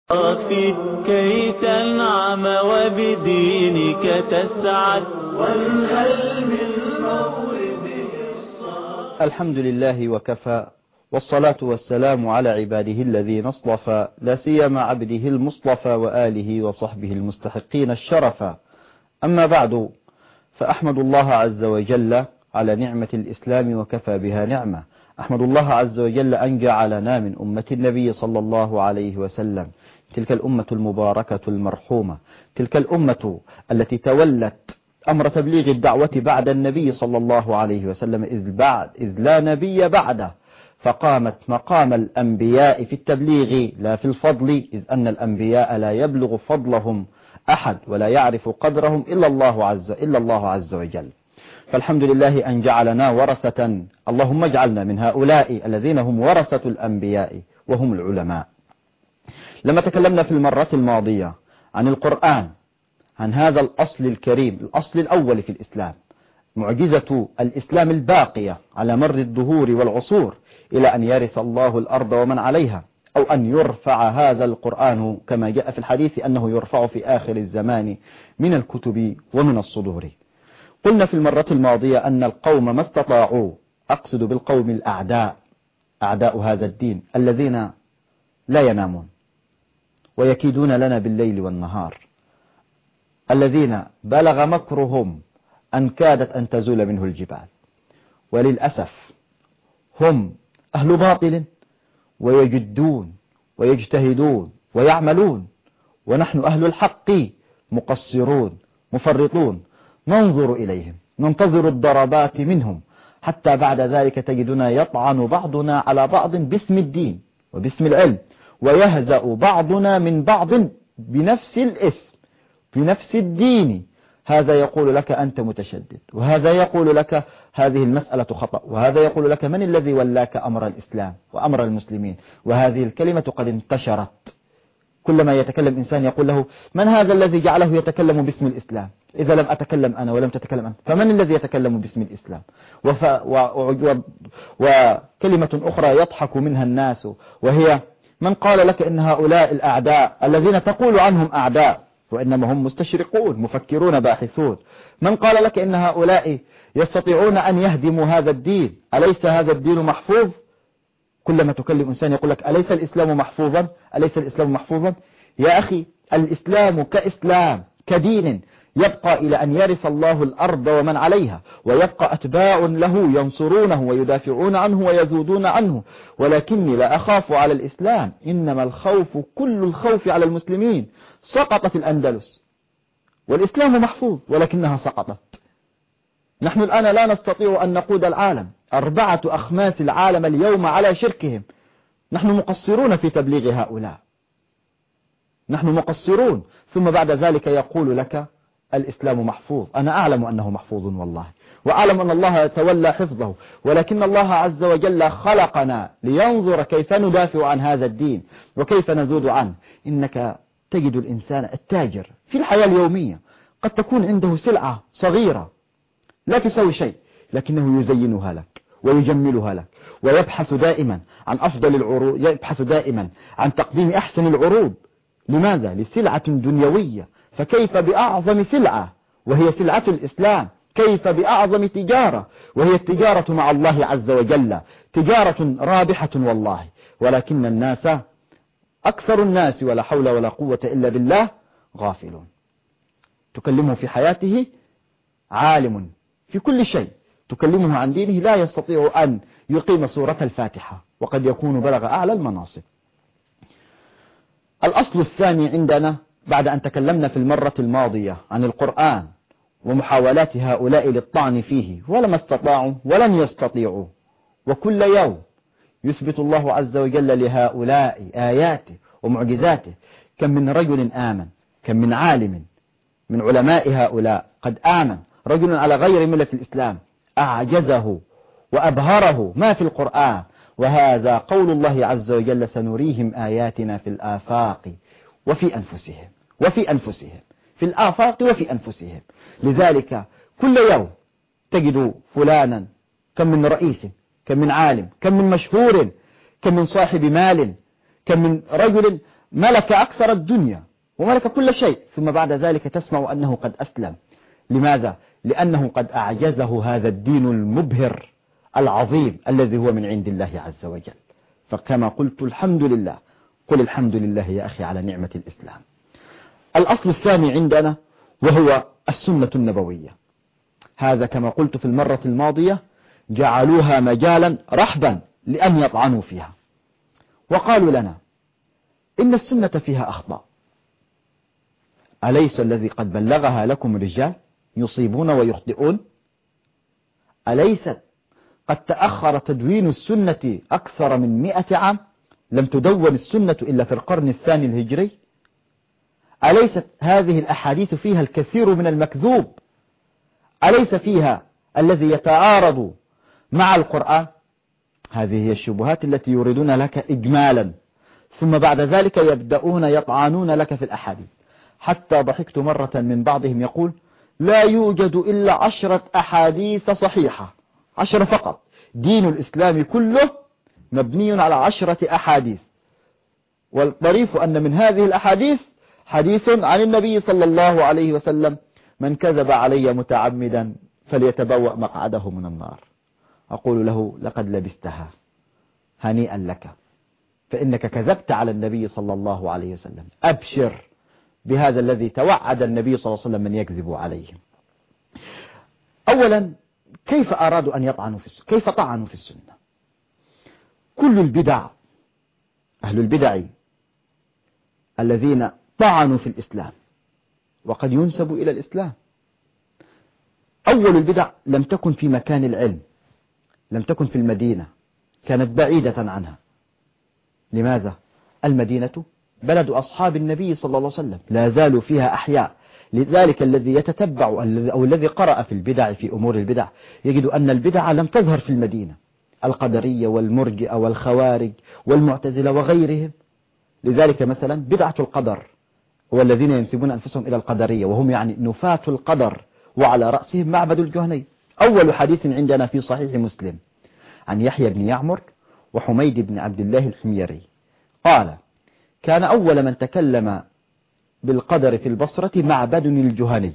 كي تنعم وبدينك تسعد وانهل من مورده الصافي. الحمد لله وكفى، والصلاة والسلام على عباده الذين اصطفى، لا سيما عبده المصطفى وآله وصحبه المستحقين الشرفا. أما بعد، فأحمد الله عز وجل على نعمة الإسلام وكفى بها نعمة. أحمد الله عز وجل أن جعلنا من أمة النبي صلى الله عليه وسلم، تلك الأمة المباركة المرحومة، تلك الأمة التي تولت أمر تبليغ الدعوة بعد النبي صلى الله عليه وسلم إذ لا نبي بعده، فقامت مقام الأنبياء في التبليغ لا في الفضل، إذ أن الأنبياء لا يبلغ فضلهم أحد ولا يعرف قدرهم إلا الله عز وجل. فالحمد لله أن جعلنا ورثة، اللهم اجعلنا من هؤلاء الذين هم ورثة الأنبياء وهم العلماء. لما تكلمنا في المرة الماضية عن القرآن، عن هذا الأصل الكريم، الأصل الأول في الإسلام، معجزة الإسلام الباقية على مر الدهور والعصور إلى أن يرث الله الأرض ومن عليها، أو أن يرفع هذا القرآن كما جاء في الحديث أنه يرفع في آخر الزمان من الكتب ومن الصدور. قلنا في المرة الماضية أن القوم ما استطاعوا، أقصد بالقوم الأعداء، أعداء هذا الدين الذين لا ينامون ويكيدون لنا بالليل والنهار، الذين بلغ مكرهم أن كادت أن تزول منه الجبال، وللأسف هم أهل باطل ويجدون ويجتهدون ويعملون، ونحن أهل الحق مقصرون مفرطون، ننظر إليهم، ننتظر الضربات منهم، حتى بعد ذلك تجدنا يطعن بعضنا على بعض باسم الدين وباسم العلم، ويهزأ بعضنا من بعض بنفس الاسم بنفس الدين. هذا يقول لك أنت متشدد، وهذا يقول لك هذه المسألة خطأ، وهذا يقول لك من الذي ولاك أمر الإسلام وأمر المسلمين. وهذه الكلمة قد انتشرت، كلما يتكلم إنسان يقول له من هذا الذي جعله يتكلم باسم الإسلام؟ إذا لم أتكلم أنا ولم تتكلم أنت فمن الذي يتكلم باسم الإسلام؟ وكلمة أخرى يضحك منها الناس، وهي من قال لك إن هؤلاء الأعداء الذين تقول عنهم أعداء وإنما هم مستشرقون مفكرون باحثون، من قال لك إن هؤلاء يستطيعون أن يهدموا هذا الدين؟ أليس هذا الدين محفوظ؟ كلما تكلم إنسان يقول لك أليس الإسلام محفوظا؟ أليس الإسلام محفوظا؟ يا أخي، الإسلام كإسلام كدين يبقى إلى أن يرث الله الأرض ومن عليها، ويبقى أتباع له ينصرونه ويدافعون عنه ويذودون عنه. ولكني لا أخاف على الإسلام، إنما الخوف كل الخوف على المسلمين. سقطت الأندلس والإسلام محفوظ ولكنها سقطت. نحن الآن لا نستطيع أن نقود العالم، 4 أخماس العالم اليوم على شركهم. نحن مقصرون في تبليغ هؤلاء، نحن مقصرون. ثم بعد ذلك يقول لك الإسلام محفوظ. أنا أعلم أنه محفوظ والله، وأعلم أن الله يتولى حفظه، ولكن الله عز وجل خلقنا لينظر كيف ندافع عن هذا الدين وكيف نزود عنه. إنك تجد الإنسان التاجر في الحياة اليومية قد تكون عنده سلعة صغيرة لا تساوي شيء، لكنه يزينها لك ويجملها لك، ويبحث دائما عن أفضل العروض، يبحث دائما عن تقديم أحسن العروض. لماذا؟ لسلعة دنيوية. فكيف بأعظم سلعة وهي سلعة الإسلام؟ كيف بأعظم تجارة وهي التجارة مع الله عز وجل؟ تجارة رابحة والله، ولكن الناس، أكثر الناس ولا حول ولا قوة إلا بالله، غافلون. تكلمه في حياته عالم في كل شيء، تكلمه عن دينه لا يستطيع أن يقيم سورة الفاتحة، وقد يكون بلغ أعلى المناصب. الأصل الثاني عندنا بعد أن تكلمنا في المرة الماضية عن القرآن ومحاولات هؤلاء للطعن فيه، ولم استطاعوا ولن يستطيعوا، وكل يوم يثبت الله عز وجل لهؤلاء آياته ومعجزاته. كم من رجل آمن، كم من عالم من علماء هؤلاء قد آمن، رجل على غير ملة الإسلام أعجزه وأبهره ما في القرآن. وهذا قول الله عز وجل سنريهم آياتنا في الآفاق وفي أنفسهم، في الآفاق وفي أنفسهم. لذلك كل يوم تجد فلانا، كم من رئيس، كم من عالم، كم من مشهور، كم من صاحب مال، كم من رجل ملك أكثر الدنيا وملك كل شيء، ثم بعد ذلك تسمع أنه قد أسلم. لماذا؟ لأنه قد أعجزه هذا الدين المبهر العظيم الذي هو من عند الله عز وجل. فكما قلت الحمد لله، قل الحمد لله يا أخي على نعمة الإسلام. الأصل الثاني عندنا وهو السنة النبوية. هذا كما قلت في المرة الماضية جعلوها مجالا رحبا لأن يطعنوا فيها، وقالوا لنا إن السنة فيها أخطاء. أليس الذي قد بلغها لكم رجال يصيبون ويخطئون؟ أليست قد تأخر تدوين السنة أكثر من 100 عام؟ لم تدون السنة إلا في القرن الثاني الهجري. أليست هذه الأحاديث فيها الكثير من المكذوب؟ أليس فيها الذي يتعارض مع القرآن؟ هذه هي الشبهات التي يريدون لك إجمالا، ثم بعد ذلك يبدأون يطعنون لك في الأحاديث. حتى ضحكت مرة من بعضهم يقول لا يوجد إلا 10 أحاديث صحيحة، 10 فقط، دين الإسلام كله مبني على 10 أحاديث، والطريف أن من هذه الأحاديث حديث عن النبي صلى الله عليه وسلم: من كذب علي متعمدا فليتبوأ مقعده من النار. أقول له لقد لبستها، هنيئا لك، فإنك كذبت على النبي صلى الله عليه وسلم. أبشر بهذا الذي توعد النبي صلى الله عليه وسلم من يكذب عليه. أولا، كيف أرادوا أن يطعنوا في السنة؟ كيف طعنوا في السنة؟ كل البدع، أهل البدع الذين طعنوا في الإسلام وقد ينسب إلى الإسلام، أول البدع لم تكن في مكان العلم، لم تكن في المدينة، كانت بعيدة عنها. لماذا؟ المدينة بلد أصحاب النبي صلى الله عليه وسلم، لا زالوا فيها أحياء. لذلك الذي يتتبع أو الذي قرأ في البدع، في أمور البدع، يجد أن البدع لم تظهر في المدينة، القدرية والمرجئة والخوارج والمعتزلة وغيرهم. لذلك مثلا بدعة القدر، والذين ينسبون أنفسهم إلى القدرية وهم يعني نفاة القدر، وعلى رأسهم معبد الجهني. أول حديث عندنا في صحيح مسلم عن يحيى بن يعمر وحميد بن عبد الله الحميري قال: كان أول من تكلم بالقدر في البصرة معبد الجهني،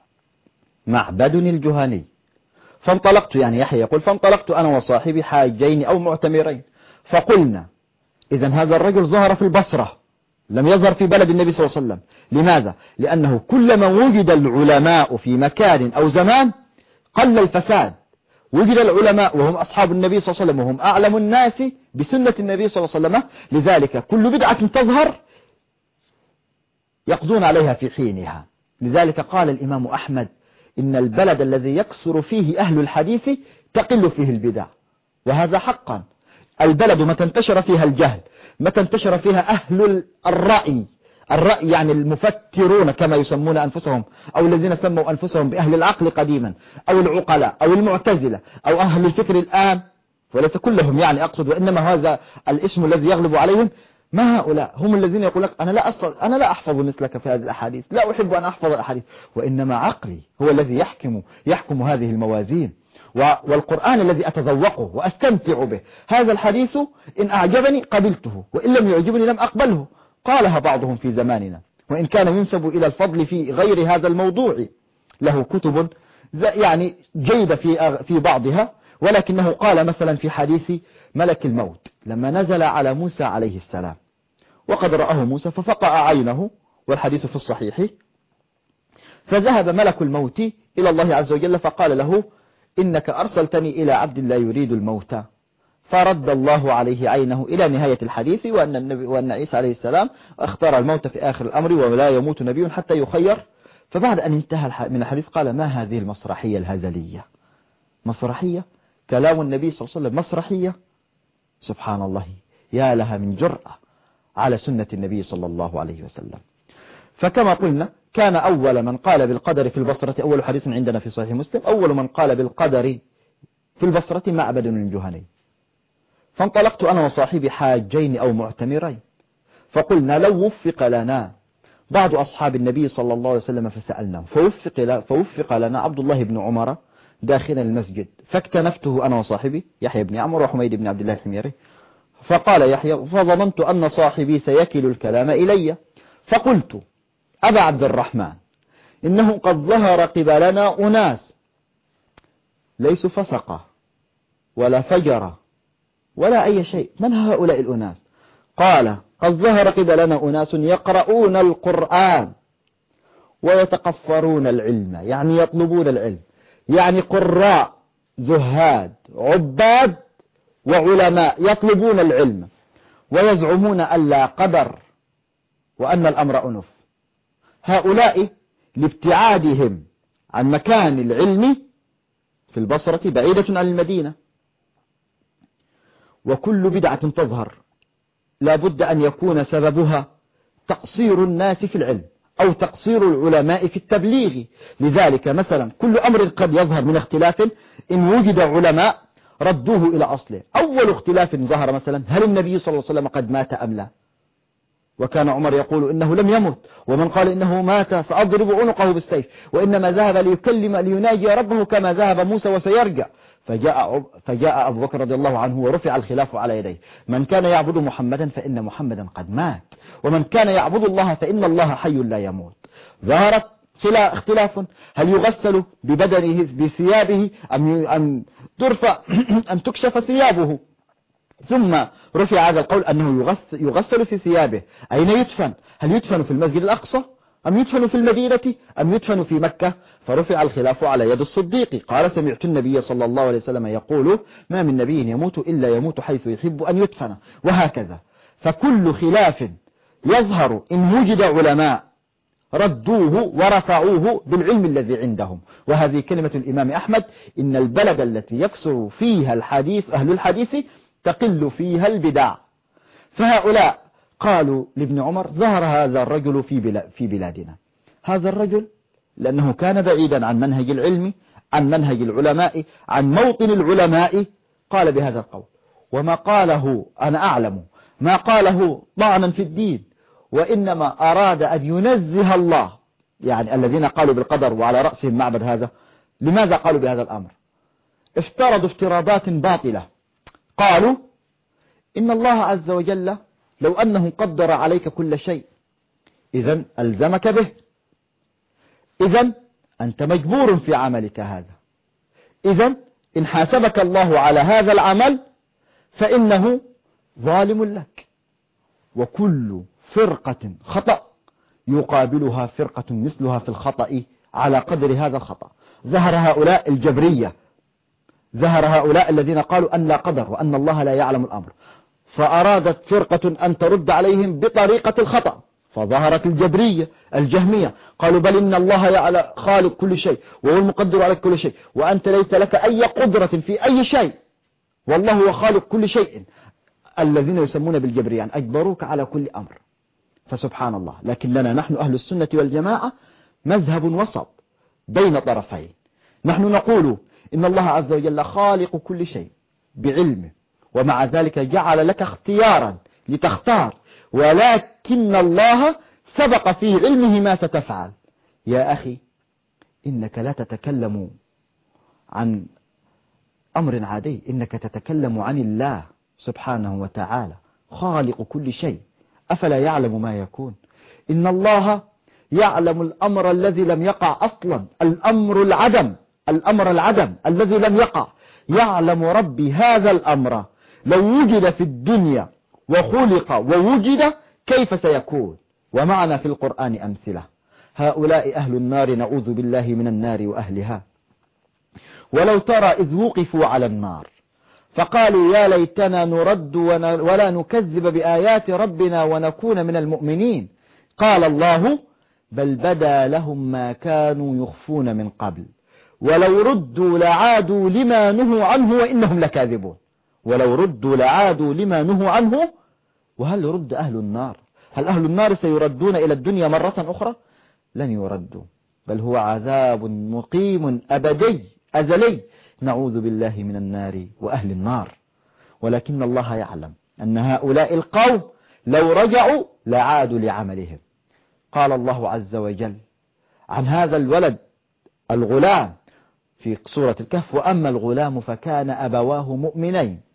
معبد الجهني. فانطلقت، يعني يحيى يقول، فانطلقت أنا وصاحبي حاجين أو معتمرين، فقلنا إذن هذا الرجل ظهر في البصرة، لم يظهر في بلد النبي صلى الله عليه وسلم. لماذا؟ لأنه كلما وجد العلماء في مكان أو زمان قل الفساد. وجد العلماء وهم أصحاب النبي صلى الله عليه وسلم وهم أعلم الناس بسنة النبي صلى الله عليه وسلم، لذلك كل بدعة تظهر يقضون عليها في حينها. لذلك قال الإمام أحمد: إن البلد الذي يكثر فيه أهل الحديث تقل فيه البدع. وهذا حقا. البلد متى انتشر فيها الجهل، متى انتشر فيها أهل الرأي يعني المفترون كما يسمون أنفسهم، أو الذين سموا أنفسهم بأهل العقل قديما، أو العقلاء، أو المعتزلة، أو أهل الفكر الآن، وليس كلهم يعني أقصد، وإنما هذا الاسم الذي يغلب عليهم. ما هؤلاء هم الذين يقول لك أنا لا أحفظ مثلك في هذه الأحاديث، لا أحب أن أحفظ الأحاديث، وإنما عقلي هو الذي يحكم هذه الموازين، والقرآن الذي أتذوقه وأستمتع به. هذا الحديث إن أعجبني قبلته، وإن لم يعجبني لم أقبله. قالها بعضهم في زماننا، وإن كان ينسب إلى الفضل في غير هذا الموضوع، له كتب يعني جيدة في بعضها، ولكنه قال مثلا في حديث ملك الموت لما نزل على موسى عليه السلام وقد رآه موسى ففقع عينه، والحديث في الصحيح، فذهب ملك الموت إلى الله عز وجل فقال له: إنك أرسلتني إلى عبد لا يريد الموت، فرد الله عليه عينه إلى نهاية الحديث، وأن عيسى عليه السلام اختار الموت في آخر الأمر، ولا يموت نبي حتى يخير. فبعد أن انتهى من الحديث قال: ما هذه المسرحية الهزلية؟ مسرحية؟ كلام النبي صلى الله عليه وسلم مسرحية؟ سبحان الله، يا لها من جرأة على سنة النبي صلى الله عليه وسلم. فكما قلنا كان أول من قال بالقدر في البصرة، أول حديث عندنا في صحيح مسلم، أول من قال بالقدر في البصرة معبد الجهني. فانطلقت أنا وصاحبي حاجين أو معتمرين، فقلنا لو وفق لنا بعض أصحاب النبي صلى الله عليه وسلم فسألناه، فوفق لنا عبد الله بن عمر داخل المسجد، فاكتنفته أنا وصاحبي يحيى بن عمر وحميد بن عبد الله الحميري، فقال يحيى: فظننت أن صاحبي سيكل الكلام إلي، فقلت: أبا عبد الرحمن، إنه قد ظهر قبلنا أناس ليسوا فسقة ولا فجرة ولا أي شيء. من هؤلاء الأناس؟ قال: قد ظهر قبلنا أناس يقرؤون القرآن ويتقفرون العلم، يعني يطلبون العلم، يعني قراء زهاد عباد وعلماء يطلبون العلم، ويزعمون أن لا قدر وأن الأمر أنف. هؤلاء لابتعادهم عن مكان العلم في البصرة بعيدة عن المدينة، وكل بدعة تظهر لا بد أن يكون سببها تقصير الناس في العلم أو تقصير العلماء في التبليغ. لذلك مثلا كل أمر قد يظهر من اختلاف إن وجد علماء ردوه إلى أصله. أول اختلاف ظهر مثلا: هل النبي صلى الله عليه وسلم قد مات أم لا؟ وكان عمر يقول إنه لم يمت، ومن قال إنه مات سأضرب عنقه بالسيف، وإنما ذهب ليناجي ربه كما ذهب موسى وسيرجع. فجاء أبو بكر رضي الله عنه ورفع الخلاف على يديه: من كان يعبد محمدا فإن محمدا قد مات، ومن كان يعبد الله فإن الله حي لا يموت. ظهرت اختلاف: هل يغسل ببدنه بثيابه أم ترفع أم تكشف ثيابه؟ ثم رفع هذا القول أنه يغسل في ثيابه. أين يدفن؟ هل يدفن في المسجد الأقصى أم يدفن في المدينة أم يدفن في مكة؟ فرفع الخلاف على يد الصديق. قال: سمعت النبي صلى الله عليه وسلم يقول: ما من نبي يموت إلا يموت حيث يحب أن يدفن. وهكذا. فكل خلاف يظهر إن وجد علماء ردوه ورفعوه بالعلم الذي عندهم. وهذه كلمة الإمام أحمد: إن البلد التي يكثر فيها الحديث أهل الحديث تقل فيها البدع. فهؤلاء قالوا لابن عمر: ظهر هذا الرجل في بلادنا. هذا الرجل لأنه كان بعيدا عن منهج العلم، عن منهج العلماء، عن موطن العلماء، قال بهذا القول. وما قاله أنا أعلم ما قاله طعنا في الدين، وإنما أراد أن ينزه الله. يعني الذين قالوا بالقدر وعلى رأسهم معبد هذا، لماذا قالوا بهذا الأمر؟ افترضوا افتراضات باطلة. قالوا: إن الله عز وجل لو أنه قدر عليك كل شيء إذن ألزمك به، إذن أنت مجبور في عملك هذا، إذن إن حاسبك الله على هذا العمل فإنه ظالم لك. وكل فرقة خطأ يقابلها فرقة مثلها في الخطأ على قدر هذا الخطأ. ظهر هؤلاء الجبرية، ظهر هؤلاء الذين قالوا أن لا قدر وأن الله لا يعلم الأمر، فأرادت فرقة أن ترد عليهم بطريقة الخطأ، فظهرت الجبرية الجهمية، قالوا: بل إن الله خالق كل شيء وهو المقدر على كل شيء، وأنت ليس لك أي قدرة في أي شيء، والله هو خالق كل شيء. الذين يسمون بالجبرية أن أجبروك على كل أمر. فسبحان الله. لكن لنا نحن أهل السنة والجماعة مذهب وسط بين طرفين. نحن نقول إن الله عز وجل خالق كل شيء بعلمه، ومع ذلك جعل لك اختيارا لتختار، ولكن الله سبق في علمه ما ستفعل. يا أخي، إنك لا تتكلم عن أمر عادي، إنك تتكلم عن الله سبحانه وتعالى خالق كل شيء. أفلا يعلم ما يكون؟ إن الله يعلم الأمر الذي لم يقع أصلا، الأمر العدم الذي لم يقع. يعلم ربي هذا الأمر لو وجد في الدنيا وخلق ووجد كيف سيكون. ومعنا في القرآن أمثلة. هؤلاء أهل النار، نعوذ بالله من النار وأهلها. ولو ترى إذ وقفوا على النار فقالوا: يا ليتنا نرد ولا نكذب بآيات ربنا ونكون من المؤمنين. قال الله: بل بدا لهم ما كانوا يخفون من قبل ولو ردوا لعادوا لما نهوا عنه وإنهم لكاذبون. ولو ردوا لعادوا لما نهوا عنه. وهل يرد أهل النار؟ هل أهل النار سيردون إلى الدنيا مرة أخرى؟ لن يردوا، بل هو عذاب مقيم أبدي أزلي، نعوذ بالله من النار وأهل النار. ولكن الله يعلم أن هؤلاء القوم لو رجعوا لعادوا لعملهم. قال الله عز وجل عن هذا الولد الغلام في سورة الكهف: وأما الغلام فكان أبواه مؤمنين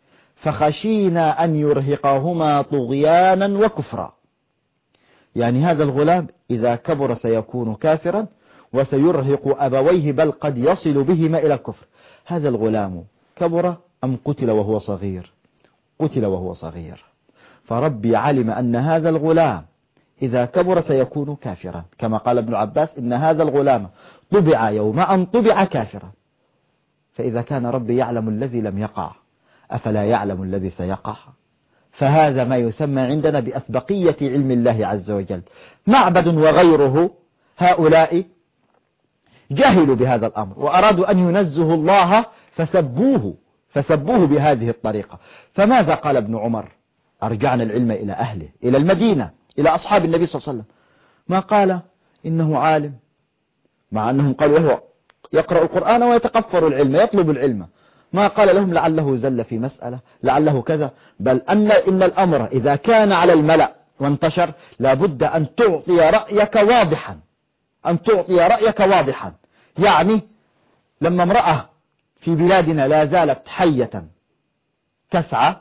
فخشينا أن يرهقهما طغيانا وكفرا. يعني هذا الغلام إذا كبر سيكون كافرا وسيرهق أبويه، بل قد يصل بهما إلى الكفر. هذا الغلام كبر أم قتل وهو صغير؟ قتل وهو صغير. فربي علم أن هذا الغلام إذا كبر سيكون كافرا، كما قال ابن عباس إن هذا الغلام طبع يوم أن طبع كافرا. فإذا كان ربي يعلم الذي لم يقع، أفلا يعلم الذي سيقع؟ فهذا ما يسمى عندنا بأسبقية علم الله عز وجل. معبد وغيره هؤلاء جهلوا بهذا الأمر وأرادوا أن ينزهوا الله فسبوه بهذه الطريقة. فماذا قال ابن عمر؟ أرجعنا العلم إلى أهله، إلى المدينة، إلى أصحاب النبي صلى الله عليه وسلم. ما قال إنه عالم، مع أنهم قالوا وهو يقرأ القرآن ويتقفر العلم، يطلب العلم. ما قال لهم لعله زل في مسألة، لعله كذا، بل إن الأمر إذا كان على الملأ وانتشر لابد أن تعطي رأيك واضحا، أن تعطي رأيك واضحا. يعني لما امرأة في بلادنا لا زالت حية تسعى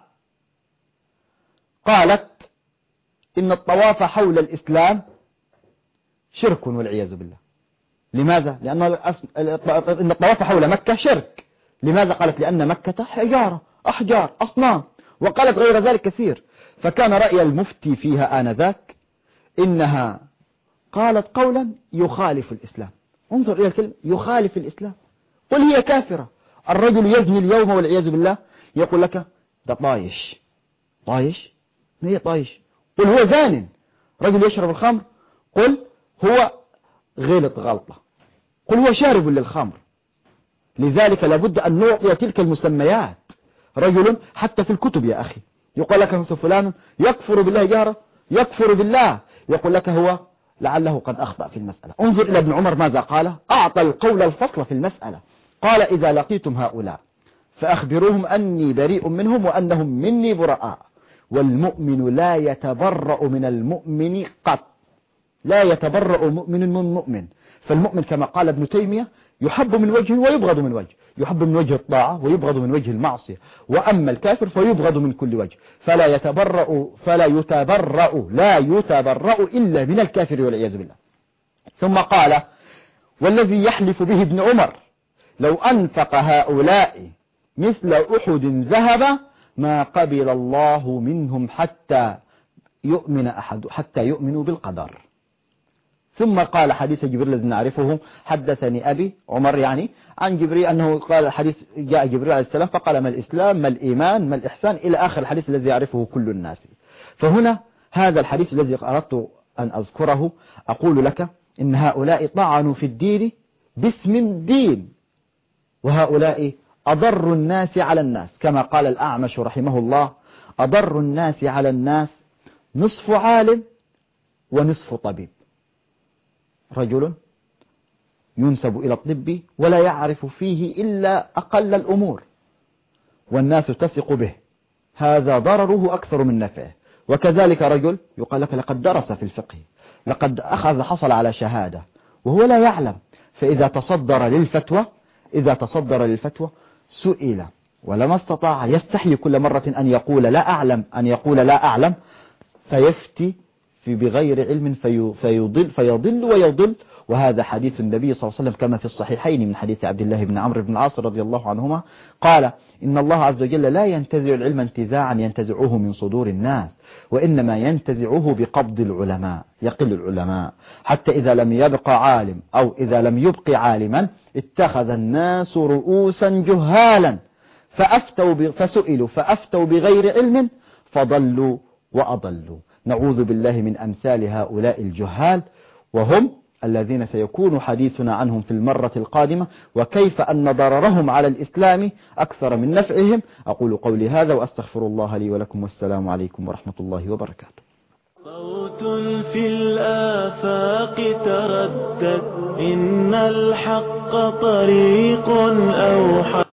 قالت إن الطواف حول الإسلام شرك والعياذ بالله. لماذا؟ لأن إن الطواف حول مكة شرك. لماذا؟ قالت لأن مكة حجارة، أحجار، أصنام، وقالت غير ذلك كثير. فكان رأي المفتي فيها آنذاك إنها قالت قولا يخالف الإسلام. انظر إلى الكلمة، يخالف الإسلام. قل هي كافرة. الرجل يزني اليوم والعياذ بالله يقول لك ده طايش. طايش؟ ما هي طايش؟ قل هو زان. رجل يشرب الخمر قل هو غلط غلطة. قل هو شارب للخمر. لذلك لابد أن نعطي تلك المسميات. رجل حتى في الكتب يا أخي يقول لك فلان يكفر بالله جهرا، يكفر بالله، يقول لك هو لعله قد أخطأ في المسألة. انظر إلى ابن عمر ماذا قال؟ أعطى القول الفصل في المسألة. قال إذا لقيتم هؤلاء فأخبروهم أني بريء منهم وأنهم مني براء. والمؤمن لا يتبرأ من المؤمن قط، لا يتبرأ مؤمن من مؤمن. فالمؤمن كما قال ابن تيمية يحب من وجه ويبغض من وجه، يحب من وجه الطاعة ويبغض من وجه المعصية. وأما الكافر فيبغض من كل وجه. لا يتبرأ إلا من الكافر والعياذ بالله. ثم قال والذي يحلف به ابن عمر لو أنفق هؤلاء مثل أحد ذهب ما قبل الله منهم حتى يؤمنوا بالقدر. ثم قال حديث جبريل الذي نعرفه، حدثني أبي عمر يعني عن جبريل أنه قال حديث جاء جبريل عليه السلام فقال ما الإسلام ما الإيمان ما الإحسان إلى آخر الحديث الذي يعرفه كل الناس. فهنا هذا الحديث الذي أردت أن أذكره أقول لك إن هؤلاء طعنوا في الدين باسم الدين، وهؤلاء أضر الناس على الناس. كما قال الأعمش رحمه الله أضر الناس على الناس نصف عالم ونصف طبيب. رجل ينسب إلى الطب ولا يعرف فيه إلا أقل الأمور والناس تثق به، هذا ضرره أكثر من نفعه. وكذلك رجل يقال لك لقد درس في الفقه، لقد حصل على شهادة وهو لا يعلم. فإذا تصدر للفتوى سئل ولما استطاع، يستحي كل مرة أن يقول لا أعلم فيفتي بغير علم فيضل ويضل. وهذا حديث النبي صلى الله عليه وسلم كما في الصحيحين من حديث عبد الله بن عمرو بن العاص رضي الله عنهما قال إن الله عز وجل لا ينتزع العلم انتزاعا ينتزعه من صدور الناس، وإنما ينتزعه بقبض العلماء. يقل العلماء حتى إذا لم يبقى عالم أو إذا لم يبق عالما اتخذ الناس رؤوسا جهالا فسئلوا فأفتوا بغير علم فضلوا وأضلوا. نعوذ بالله من أمثال هؤلاء الجهال، وهم الذين سيكون حديثنا عنهم في المرة القادمة، وكيف أن ضررهم على الإسلام أكثر من نفعهم. أقول قولي هذا وأستغفر الله لي ولكم، والسلام عليكم ورحمة الله وبركاته. صوت في الآفاق تردد إن الحق طريق أوحد.